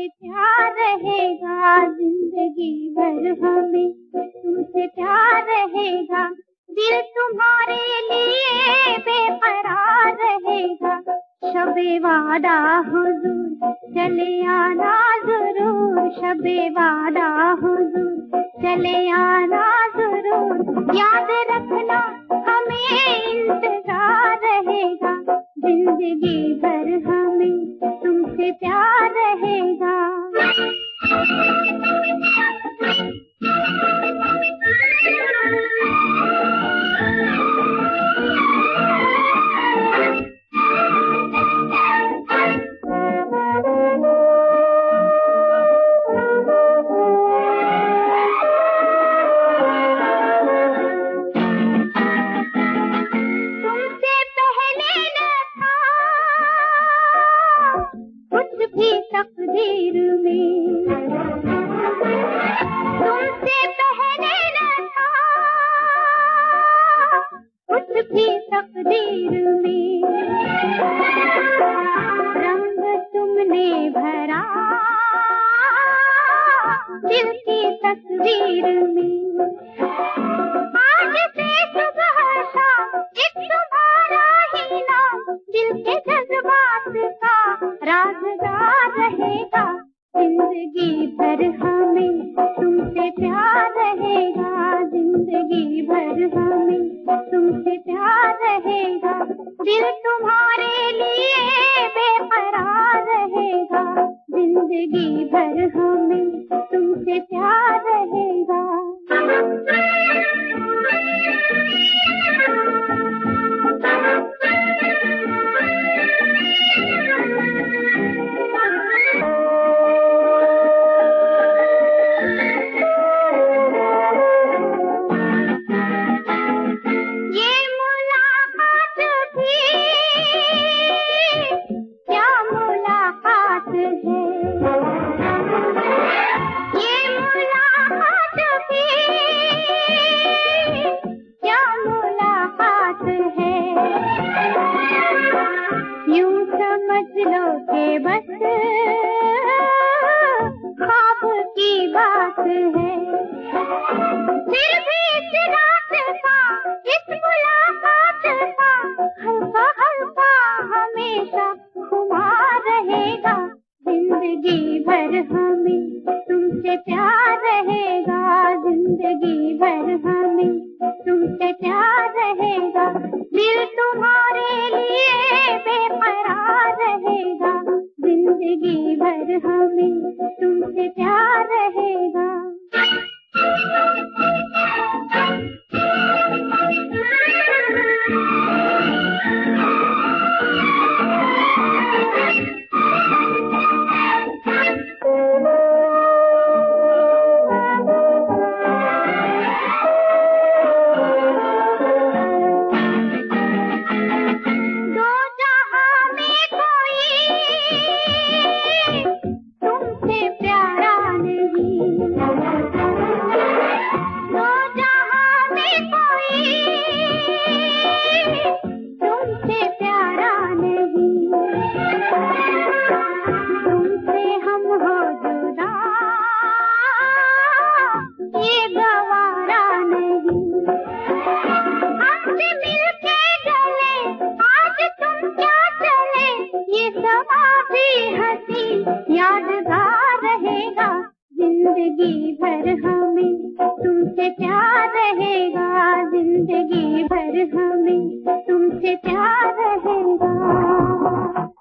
तुमसे प्यार रहेगा जिंदगी भर हमें, तुमसे प्यार रहेगा। दिल तुम्हारे लिए बेकरार रहेगा। शबे वादा हुजूर चले आना जरूर, शबे वादा हुजूर चले आना जरूर। याद रखना हमें इंतजार रहेगा, जिंदगी भर हमें तुमसे प्यार रहेगा। भी तकदीर में तुमसे पहले न था, कुछ भी तकदीर में। रंग तुमने भरा दिल की तस्वीर में। आज से सुबह शाम एक तुम्हारा ही नाम, दिल के जज्बात का राज़दार रहेगा। जिंदगी भर हमें तुमसे प्यार रहेगा, जिंदगी भर हमें तुमसे प्यार रहेगा। दिल तुम्हारे लिए बेकरार रहेगा, जिंदगी भर हमें तुमसे प्यार रहेगा। यूं समझ लो के बस ख्वाब की बात है। फिर भी इस रात का, इस मुलाकात का हल्का हल्का हमेशा खुमार रहेगा। जिंदगी भर हमें तुमसे प्यार रहेगा, जिंदगी भर हमें तुमसे प्यार रहेगा। दिल तुम्हारे लिए बेकरार रहेगा, जिंदगी भर हमें तुमसे प्यार रहेगा। तुमसे प्यारा नहीं, तुमसे हम हो जुदा ये गवारा नहीं। हमसे मिलके गले आज तुम क्या चले, ये समा भी हंसी यादगार रहेगा। जिंदगी भर हमें तुमसे प्यार रहेगा, जिंदगी भर हमें तुमसे प्यार रहेगा।